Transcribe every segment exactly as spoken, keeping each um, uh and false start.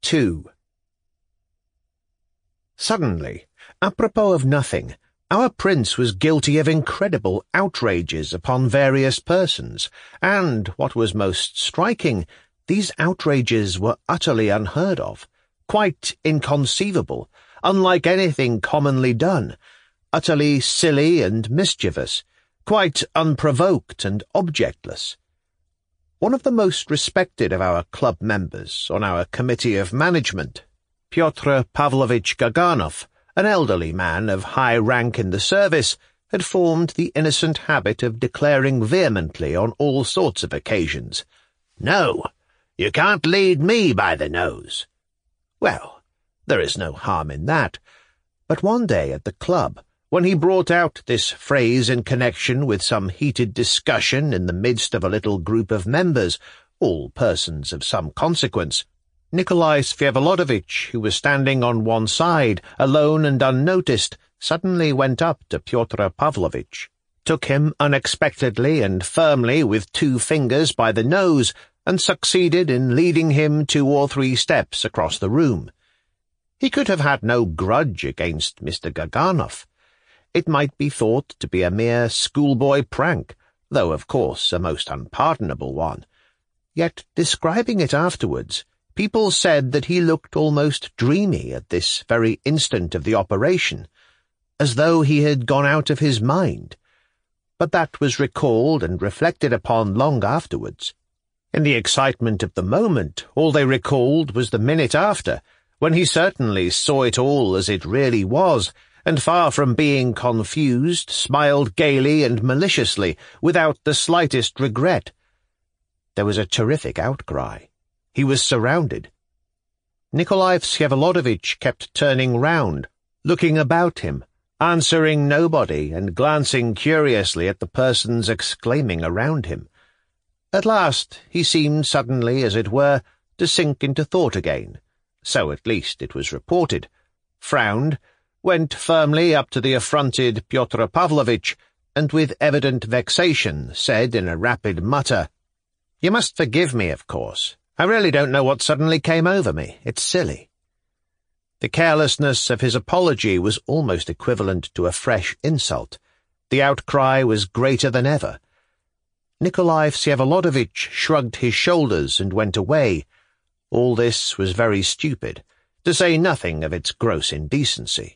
Two. Suddenly, apropos of nothing, our prince was guilty of incredible outrages upon various persons, and, what was most striking, these outrages were utterly unheard of, quite inconceivable, unlike anything commonly done, utterly silly and mischievous, quite unprovoked and objectless. One of the most respected of our club members on our committee of management, Pyotr Pavlovitch Gaganov, an elderly man of high rank in the service, had formed the innocent habit of declaring vehemently on all sorts of occasions, "No, you can't lead me by the nose." Well, there is no harm in that, but one day at the club, when he brought out this phrase in connection with some heated discussion in the midst of a little group of members, all persons of some consequence, Nikolai Vsevolodovitch, who was standing on one side, alone and unnoticed, suddenly went up to Pyotr Pavlovitch, took him unexpectedly and firmly with two fingers by the nose, and succeeded in leading him two or three steps across the room. He could have had no grudge against Mister Gaganov. It might be thought to be a mere schoolboy prank, though of course a most unpardonable one. Yet, describing it afterwards, people said that he looked almost dreamy at this very instant of the operation, as though he had gone out of his mind. But that was recalled and reflected upon long afterwards. In the excitement of the moment, all they recalled was the minute after, when he certainly saw it all as it really was, and far from being confused, smiled gaily and maliciously, without the slightest regret. There was a terrific outcry. He was surrounded. Nikolai Vsevolodovitch kept turning round, looking about him, answering nobody, and glancing curiously at the persons exclaiming around him. At last he seemed suddenly, as it were, to sink into thought again, so at least it was reported, frowned, went firmly up to the affronted Pyotr Pavlovitch, and with evident vexation said in a rapid mutter, "You must forgive me, of course. I really don't know what suddenly came over me. It's silly." The carelessness of his apology was almost equivalent to a fresh insult. The outcry was greater than ever. Nikolai Vsevolodovitch shrugged his shoulders and went away. All this was very stupid, to say nothing of its gross indecency.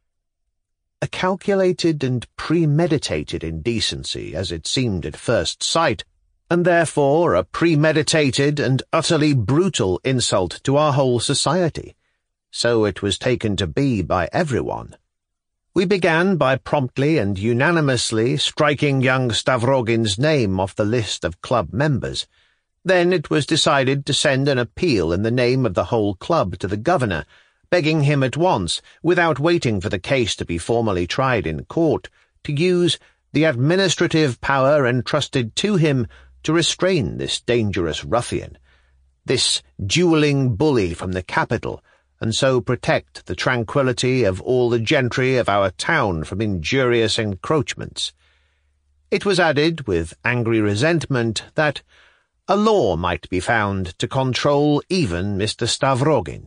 A calculated and premeditated indecency, as it seemed at first sight, and therefore a premeditated and utterly brutal insult to our whole society. So it was taken to be by everyone. We began by promptly and unanimously striking young Stavrogin's name off the list of club members. Then it was decided to send an appeal in the name of the whole club to the governor, begging him at once, without waiting for the case to be formally tried in court, to use the administrative power entrusted to him to restrain this dangerous ruffian, this duelling bully from the capital, and so protect the tranquillity of all the gentry of our town from injurious encroachments. It was added, with angry resentment, that a law might be found to control even Mister Stavrogin.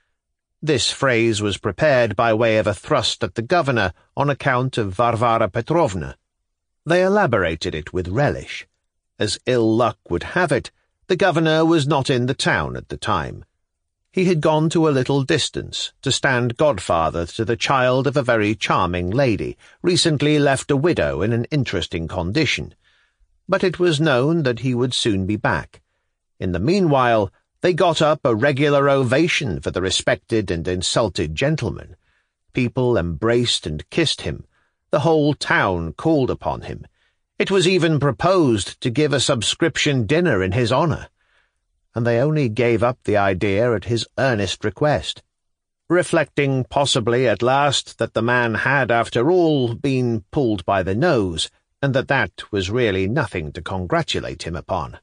This phrase was prepared by way of a thrust at the governor on account of Varvara Petrovna. They elaborated it with relish. As ill luck would have it, the governor was not in the town at the time. He had gone to a little distance to stand godfather to the child of a very charming lady, recently left a widow in an interesting condition. But it was known that he would soon be back. In the meanwhile, they got up a regular ovation for the respected and insulted gentleman. People embraced and kissed him. The whole town called upon him. It was even proposed to give a subscription dinner in his honour, and they only gave up the idea at his earnest request, reflecting possibly at last that the man had, after all, been pulled by the nose, and that that was really nothing to congratulate him upon.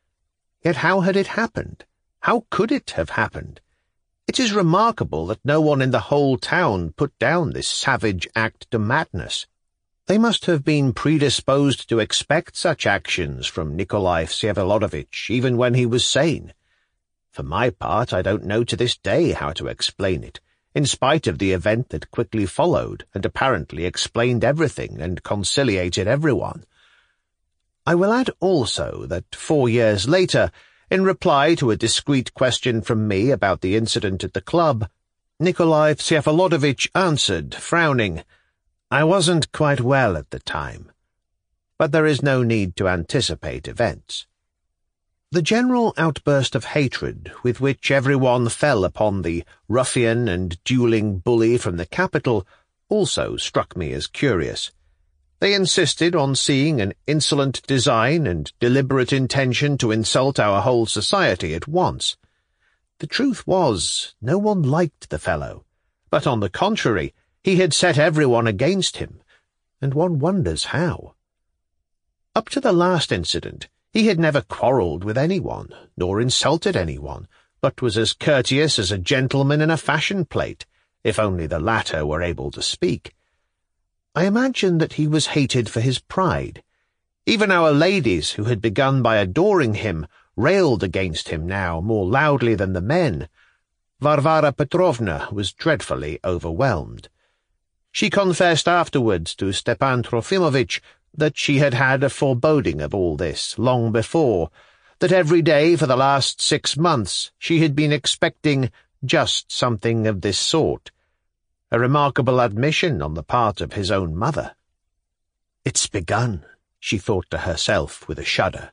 Yet how had it happened? How could it have happened? It is remarkable that no one in the whole town put down this savage act to madness. They must have been predisposed to expect such actions from Nikolai Vsevolodovitch, even when he was sane. For my part, I don't know to this day how to explain it, in spite of the event that quickly followed and apparently explained everything and conciliated everyone. I will add also that four years later, in reply to a discreet question from me about the incident at the club, Nikolai Vsevolodovitch answered, frowning, "I wasn't quite well at the time. But there is no need to anticipate events." The general outburst of hatred with which everyone fell upon the ruffian and duelling bully from the capital also struck me as curious. They insisted on seeing an insolent design and deliberate intention to insult our whole society at once. The truth was, no one liked the fellow, but on the contrary, he had set everyone against him, and one wonders how. Up to the last incident, he had never quarrelled with anyone, nor insulted anyone, but was as courteous as a gentleman in a fashion plate, if only the latter were able to speak. I imagine that he was hated for his pride. Even our ladies, who had begun by adoring him, railed against him now more loudly than the men. Varvara Petrovna was dreadfully overwhelmed. She confessed afterwards to Stepan Trofimovitch that she had had a foreboding of all this long before, that every day for the last six months she had been expecting just something of this sort. A remarkable admission on the part of his own mother. "It's begun," she thought to herself with a shudder.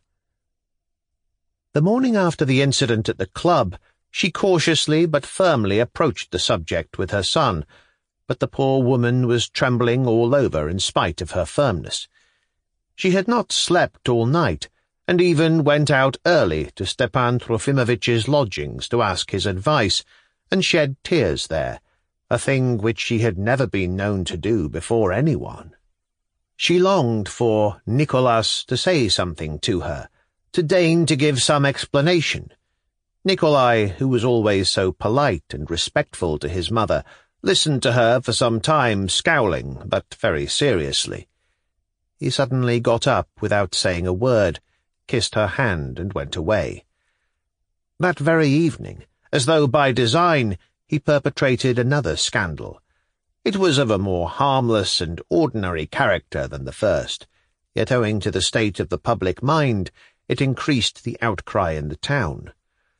The morning after the incident at the club, she cautiously but firmly approached the subject with her son, but the poor woman was trembling all over in spite of her firmness. She had not slept all night, and even went out early to Stepan Trofimovitch's lodgings to ask his advice, and shed tears there, a thing which she had never been known to do before anyone. She longed for Nicholas to say something to her, to deign to give some explanation. Nikolai, who was always so polite and respectful to his mother, listened to her for some time, scowling, but very seriously. He suddenly got up without saying a word, kissed her hand, and went away. That very evening, as though by design, he perpetrated another scandal. It was of a more harmless and ordinary character than the first, yet owing to the state of the public mind, it increased the outcry in the town.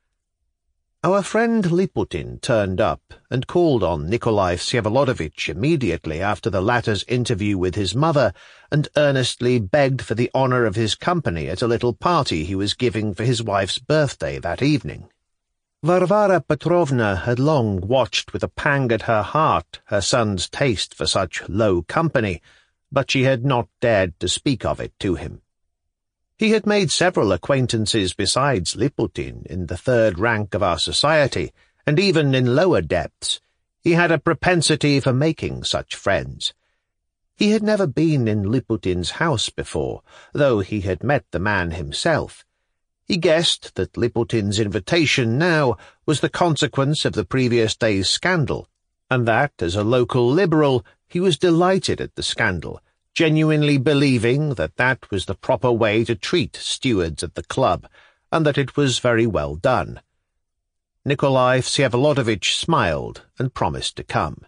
Our friend Liputin turned up and called on Nikolai Vsevolodovitch immediately after the latter's interview with his mother, and earnestly begged for the honour of his company at a little party he was giving for his wife's birthday that evening. Varvara Petrovna had long watched with a pang at her heart her son's taste for such low company, but she had not dared to speak of it to him. He had made several acquaintances besides Liputin in the third rank of our society, and even in lower depths. He had a propensity for making such friends. He had never been in Liputin's house before, though he had met the man himself. He guessed that Liputin's invitation now was the consequence of the previous day's scandal, and that, as a local liberal, he was delighted at the scandal, genuinely believing that that was the proper way to treat stewards at the club, and that it was very well done. Nikolai Vsevolodovitch smiled and promised to come.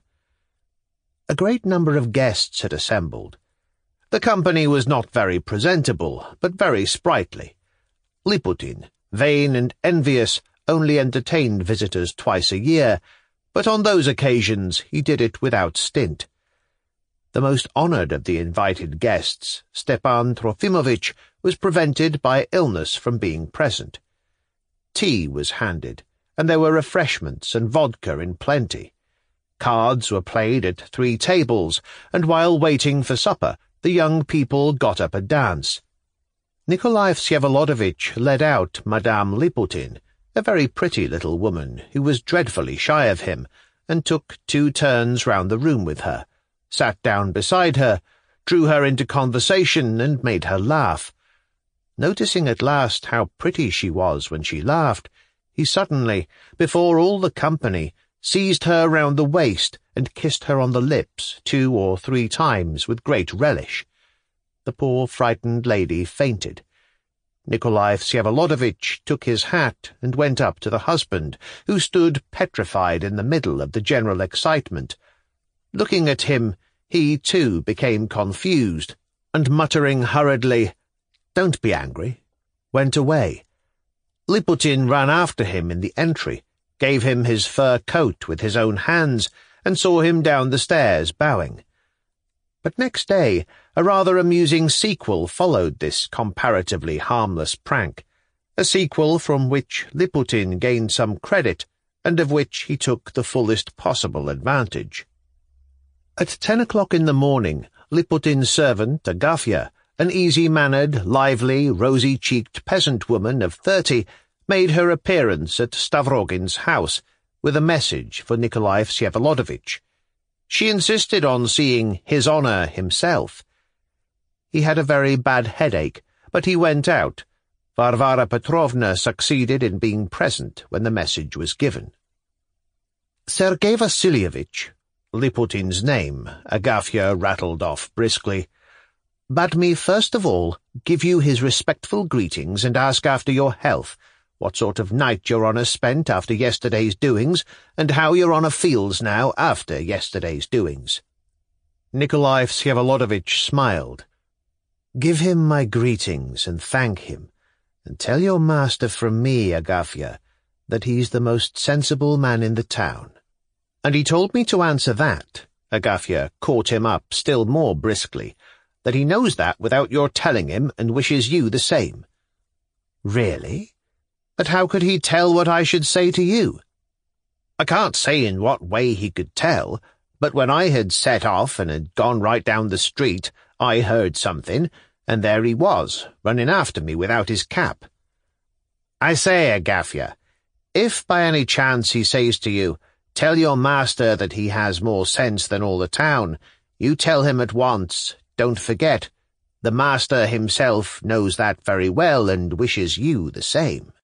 A great number of guests had assembled. The company was not very presentable, but very sprightly. Liputin, vain and envious, only entertained visitors twice a year, but on those occasions he did it without stint. The most honoured of the invited guests, Stepan Trofimovitch, was prevented by illness from being present. Tea was handed, and there were refreshments and vodka in plenty. Cards were played at three tables, and while waiting for supper, the young people got up a dance. Nikolai Vsevolodovitch led out Madame Liputin, a very pretty little woman who was dreadfully shy of him, and took two turns round the room with her, sat down beside her, drew her into conversation, and made her laugh. Noticing at last how pretty she was when she laughed, he suddenly, before all the company, seized her round the waist and kissed her on the lips two or three times with great relish. The poor frightened lady fainted. Nikolai Vsevolodovitch took his hat and went up to the husband, who stood petrified in the middle of the general excitement. Looking at him, he too became confused, and muttering hurriedly, "Don't be angry," went away. Liputin ran after him in the entry, gave him his fur coat with his own hands, and saw him down the stairs bowing. But next day a rather amusing sequel followed this comparatively harmless prank, a sequel from which Liputin gained some credit, and of which he took the fullest possible advantage. At ten o'clock in the morning, Liputin's servant, Agafya, an easy-mannered, lively, rosy-cheeked peasant woman of thirty, made her appearance at Stavrogin's house, with a message for Nikolai Vsevolodovitch. She insisted on seeing His Honour himself. He had a very bad headache, but he went out. Varvara Petrovna succeeded in being present when the message was given. Sergei Vassilievich, Liputin's name, Agafya rattled off briskly, bade me first of all give you his respectful greetings and ask after your health, what sort of night your honour spent after yesterday's doings, and how your honour feels now after yesterday's doings. Nikolai Vsevolodovitch smiled. Give him my greetings and thank him, and tell your master from me, Agafya, that he's the most sensible man in the town. And he told me to answer that, Agafya caught him up still more briskly, that he knows that without your telling him and wishes you the same. Really? But how could he tell what I should say to you? I can't say in what way he could tell, but when I had set off and had gone right down the street, I heard something, and there he was, running after me without his cap. I say, Agafya, if by any chance he says to you, tell your master that he has more sense than all the town, you tell him at once, don't forget, the master himself knows that very well and wishes you the same.